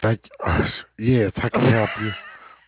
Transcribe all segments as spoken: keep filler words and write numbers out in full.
Thank you. Yes, how can I help you?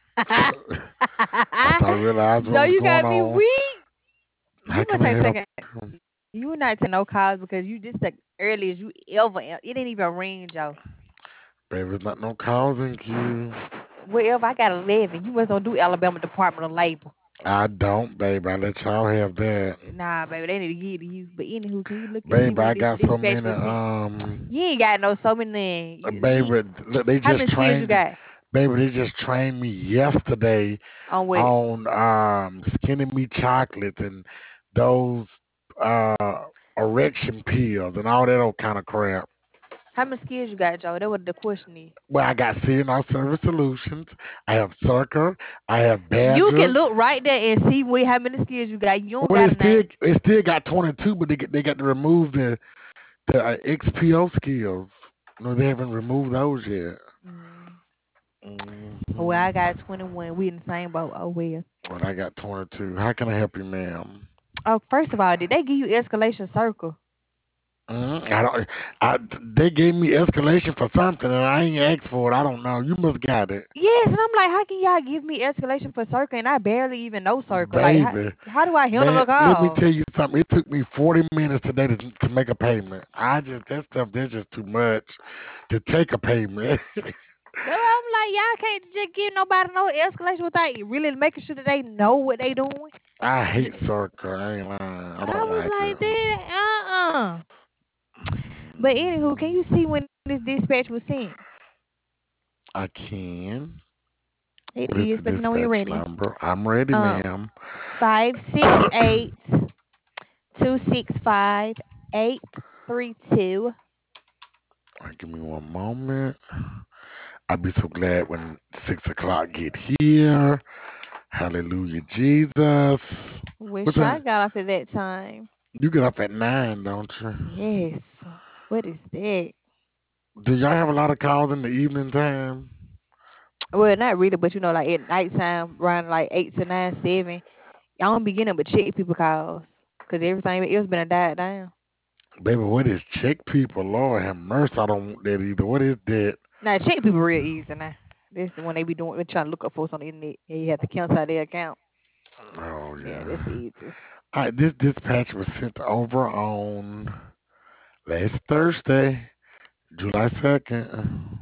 Once I realized what No, was you going gotta be on, weak. how You can must I ain't help taking. you? You not taking no calls because you this the earliest you ever. It didn't even ring, Joe. Baby, it's not no causing you. Whatever. I got eleven. You must don't do Alabama Department of Labor. I don't, baby. I let y'all have that. Nah, baby, they need to get to you. But anywho, can you look and see Baby, when I this got so dispatch many, was sent? um, You ain't got no so many. You, you baby, look, they how many just skills you trained, got baby, they just trained me yesterday on what? on um skinny me chocolates and those uh erection pills and all that old kind of crap. How many skills you got, Joe? That what the question is. Well, I got C N R Service Solutions. I have Circa. I have You can Badger. look right there and see what how many skills you got. You don't Well, it got a still name. it still got twenty-two, but they get, they got to remove the the uh, X P O skills. No, they haven't removed those yet. Mm. Well, I Hmm. got twenty-one. We in the same boat. Oh well. Well, I got twenty-two. How can I help you, ma'am? Oh, first of all, did they give you escalation circle? Mm, I don't. I they gave me escalation for something, and I ain't asked for it. I don't know. You must got it, Yes, and I'm like, how can y'all give me escalation for circle and I barely even know circle? Like, how, baby. how do I handle Man, a let me call? tell you something. It took me forty minutes today to, to make a payment. I just that stuff. That's just too much to take a payment. That's why I'm like, y'all can't just give nobody no escalation without really making sure that they know what they doing. I hate J- Circa. I ain't lying. I I don't was like like, it. that, uh-uh. But anywho, can you see when this dispatch was sent? I can. It What is is. the Let me know when you're dispatch ready. number? I'm ready, Um, ma'am. five six eight two six five eight three two. All right, give me one moment. I'll be so glad when six o'clock get here. Hallelujah, Jesus. What Wish I time? got off at that time. You get up at nine, don't you? Yes. What is that? Do y'all have a lot of calls in the evening time? Well, not really, but you know, like at nighttime, around like eight to nine, seven, I don't be getting up but check people calls. Cause everything else been a died down. Baby, what is check people? Lord have mercy. I don't want that either. What is that? Now check people real easy now. This the one they be doing they trying to look up folks on the internet. And you have to cancel out their account. Oh, Yeah, yeah. that's easy. All right, this dispatch was sent over on last Thursday, July second.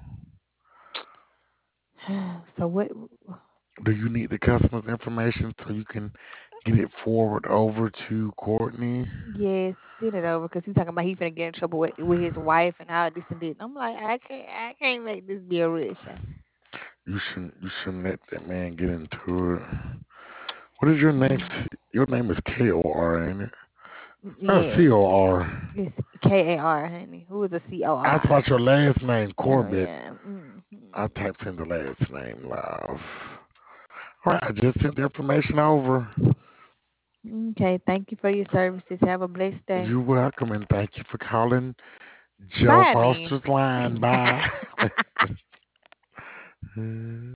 So what Do you need the customer's information so you can get it forward over to Courtney? yes, send it over because he talking about he finna get in trouble with, with his wife and all this and that. I'm like, I can't I can't make this be a rush. You shouldn't you shouldn't let that man get into it. What is your name? Mm, C- Your name is K O R, ain't it? Or C O yes. R. It's K A R, honey. Who is a C O I R? thought your last name, Oh Corbett. yeah. hmm I typed in the last name, love. All right, I just sent the information over. Okay, thank you for your services. Have a blessed day. You're welcome, and thank you for calling Joe Bye, man. Foster's line. Bye.